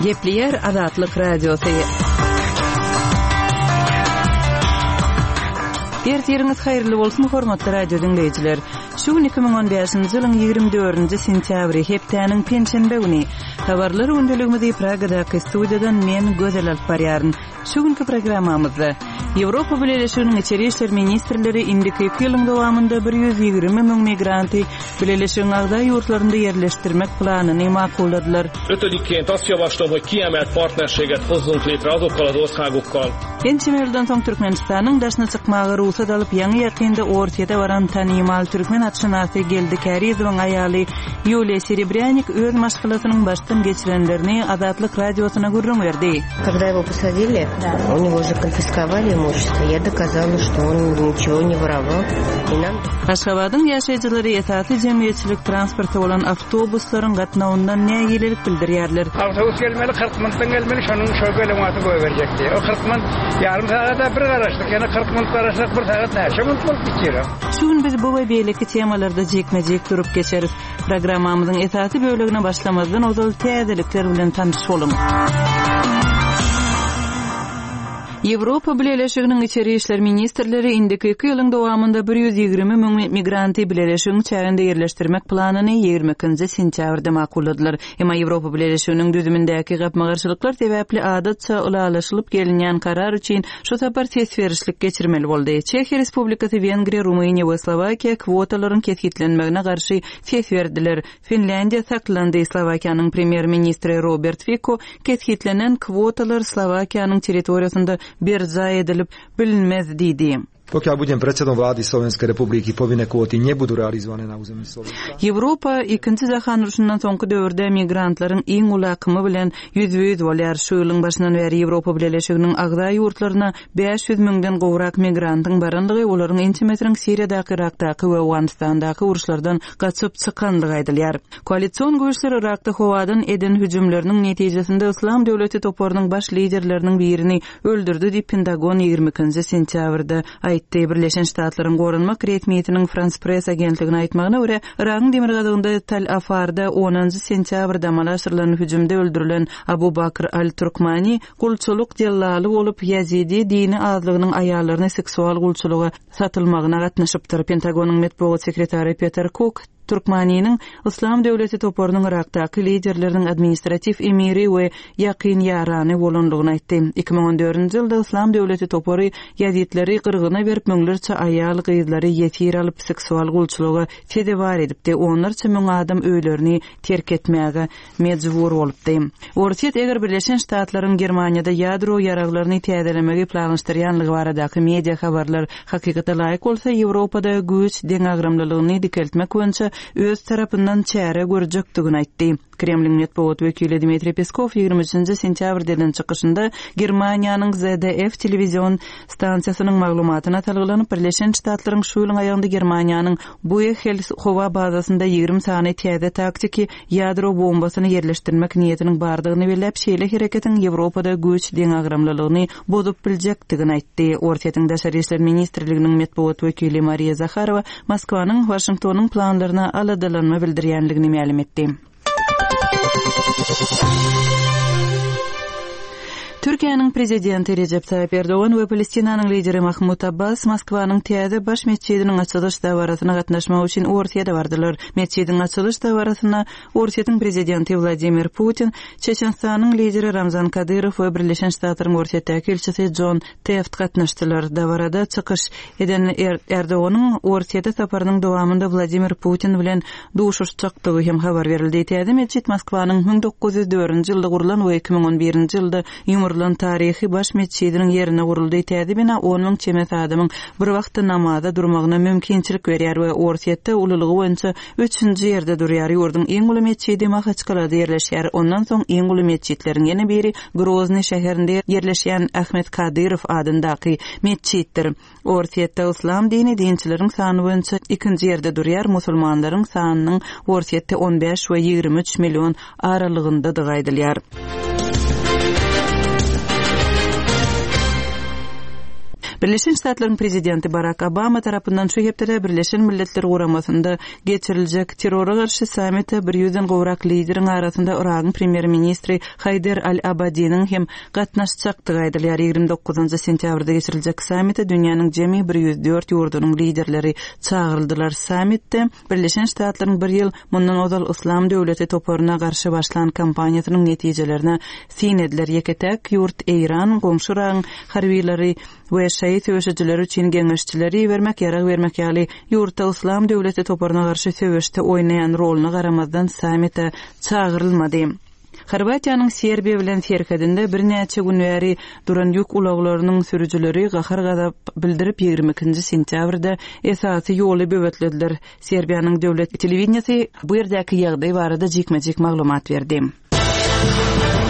Gepleyer Azatlyk Radiosu. Dertleriniz hayırlı bolsun hormatly radio dinleyijiler. Şu 2015-nji ýylyň 24-nji sentýabry hepdäniň penşenbe güni. Habarlar öndeligimizi Pragadaky studiýadan men Gözel alyp barýaryn. Şu günkü programmamyzda Ýewropa Birleşiginiň içeri işler ministrleri indiki ýylyň dowamında 120 000 migranty Birleşigiň agda ýurtlarynda ýerleşdirmek planyny makulladylar. Ötödikként azt javaslom, hogy kiemelt partnerséget hozzunk létre azokkal az országokkal. Ençemelden soň Türkmenistanyň daşna çykmagy ruhsat alyp ýa-ni ýakynda ortada baran tanymal türkmen atşynasy geldi Karizowyň aýaly Yuliya Serebryanik öz maşgalatynyň başdan geçirenlerini Azatlyk radiosyna gurrun berdi. Когда его посадили, у него уже конфисковали имущество. Я доказала, что он ничего не воровал. Aşgabatyň ýaşaýjylary esasy jemgyýetçilik transporty bolan awtobuslaryň gatnawyndan nägilelik bildirýärler. Awtobus gelmeli 40 minutdan gelmeli, şonuň şo gelematy goýberjekdi. O 40 minut yarım saatda bir garaşdyk, ýa-ni 40 minut garaşdyk, bir saat näçe minut bolup geçýär. Şu gün biz bu we beýleki temalarda jekme-jek durup geçeriz. Programmamyzyň esasy bölegine başlamazdan ozal täzelikler bilen tanyş bolun. Ýewropa Birleşiginiň içeri işler ministrleri indiki 2 ýylyň dowamında 120 000 migranty Birleşigiň çäginde ýerleşdirmek planyny 20-nji sentýabrda makulladylar. Emma Ýewropa Birleşiginiň düzümindäki gapmagarçylyklar sebäpli adatça ulalaşylyp gelinýän karar üçin şu tapar tesberişlik geçirmeli boldy. Çekiýa Respublikasy, Wengriýa, Rumyniýa we Slowakiýa kwotalaryň kesgitlenmegine garşy ses berdiler. Finlandiýa saklandy. Slowakiýanyň premier ministri Robert Fico kesgitlenen kwotalar Slowakiýanyň territoriýasynda berza edilip bilinmez diýdi. Pokiaľ budem predsedom vlády Slovenskej republiky, povinné kvóty nebudú realizované na území Slovenska. Ýewropa 2-nji jahan uruşundan soňky döwürde migrantlaryň iň ulakymy bilen ýüzüýüz bolýar. Şu ýylyň başyndan beri Ýewropa Birleşiginiň agda ýurtlaryna 500 000den gowrak migrantyň baranlygy olaryň intimetriň Siriýadaky, Irakdaky we Awganistandaky uruşlardan gaçyp çykanlygy aýdylýar. Koalisiýon güýçleri Irakda howadan eden hüjümleriniň netijesinde Islam döwleti toparynyň baş liderleriniň birini öldürdi diýip Pentagon 20-nji sentýabrda Birleşen Ştatlaryň gorunmak resmiýetiniň France Press agentligine aýtmagyna görä, Iragyň Demirgadygynda Tal Afarda 10-njy sentýabrda amalaşdyrılan hüjümde öldürilen Abu Bakr al-Turkmani gulçuluk jellali bolup Yazidi dini azlygynyň aýallaryna seksual gulçuluga satylmagyna gatnaşypdyr. Pentagonyň medeniýet sekretary Peter Cook Turkmanynyň Islam döwleti toparynyň Irakdaky liderleriniň administrativ emiri we ýakyn ýarany bolanlygyny aýtdy. 2014-nji ýylda Islam döwleti topary ýazitleri gyrgyna berip möňlerçe aýal gyzlary ýetir alyp seksual gulçuluga sedebar edipdi. Onlarça möň adam öýlerini terk etmäge mejbur bolupdy. Ortiýet eger Birleşen Ştatlaryň Germaniýada ýadro ýaraglaryny täzelemegi planlaşdyrýanlygy baradaky media habarlar hakykata laýyk bolsa, Ýewropada güýç deň agramlylygyny dikeltmek boýunça öz tarapyndan çäre görjekdigini aýtdy. Kremlin medeniýet wekili Dmitri Peskov 23-nji sentýabrdan çykyşynda Germaniýanyň ZDF telewizion stansiýasynyň maglumatyna talgylanyp Birleşen Ştatlaryň şu ýylyň aýagynda Germaniýanyň Buechel howa bazasynda 20 sany täze taktiki ýadro bombasyny ýerleşdirmek niýetiniň bardygyny belläp, şeýle hereketiň Ýewropada güýç deň agramlylygyny bozup biljekdigini aýtdy. Ortiýetiň daşary işler ministrliginiň medeniýet wekili Mariya Zakharova Moskwanyň Washingtonyň planlaryna aladalanma bildirýänligini ma'lum etdi. Türkiýanyň prezidenti Recep Tayyip Erdogan we Palestinanyň lideri Mahmud Abbas Moskwanyň täze baş mesçidiniň açylyş dawarasyna gatnaşmak üçin ortaya bardylar. Mesçidiň açylyş dawarasyna Ortiýetiň prezidenti Vladimir Putin, Çeçenistanyň lideri Ramzan Kadyrow we Birleşen Ştatlaryň Ortiýetdäki elçisi John Teft gatnaşdylar. Dawarada çykyş eden Erdoganyň Ortiýetde saparynyň dowamında Vladimir Putin bilen duşuşjakdygy hem habar berildi. Täze mesçid Moskwanyň 1904-nji ýylda gurulan we 2011-nji ýylda ýumurlan tarihi baş mesçidiniň ýerine guruldy. Täze bina 10 000 çemet adamyň bir wagtda namaza durmagyna mümkinçilik berýär we Ortiýetde ululygy boýunça 3-nji ýerde durýar. Ýurdun iň uly mesçidi Mahaçkalada ýerleşýär. Ondan soň iň uly mesçitleriň ýene biri Grozny şäherinde ýerleşýän Ahmet Kadyrow adyndaky mesçitdir. Ortiýetde islam dini dinçileriň sany boýunça 2-nji ýerde durýar. Musulmanlaryň sanynyň Ortiýetde 15 we 23 million aralygynda aýdylýar. Birleşen Ştatlaryň prezidenti Barack Obama tarapyndan şu hepde Birleşen Milletler Guramasynda geçiriljek terrora garşy sammitde 100-den gowrak lideriniň arasynda Iragyň premier ministri Haider al-Abadiň hem gatnaşjakdygy aýdylýar. 29 sentýabrda geçiriljek sammitde dünýäniň jemi 104 ýurdunyň liderleri çağıryldylar. Sammitde Birleşen Ştatlaryň bir ýyl mundan ozal Islam döwleti toparyna garşy başlan kampaniýasynyň netijelerine sinediler. Ýeketek ýurt Eýran, gomşy Iragyň harbiýleri we şeýit öwüşçileri üçin geňeşçileri bermek ýaly ýurtda Islam döwleti toparyna garşy söwüşde oýnaýan roluny garamazdan sammitde çağırylmady. Horwatiýanyň Serbiýa bilen serhedinde bir näçe gün bäri duran ýük ulaglarynyň sürüjileri gahar gadap bildirip 22 sentýabrda esasy ýoly böwetlediler. Serbiýanyň döwlet telewizionyny bu ýerdäki ýagdaý barada jekme-jek maglumat berdi.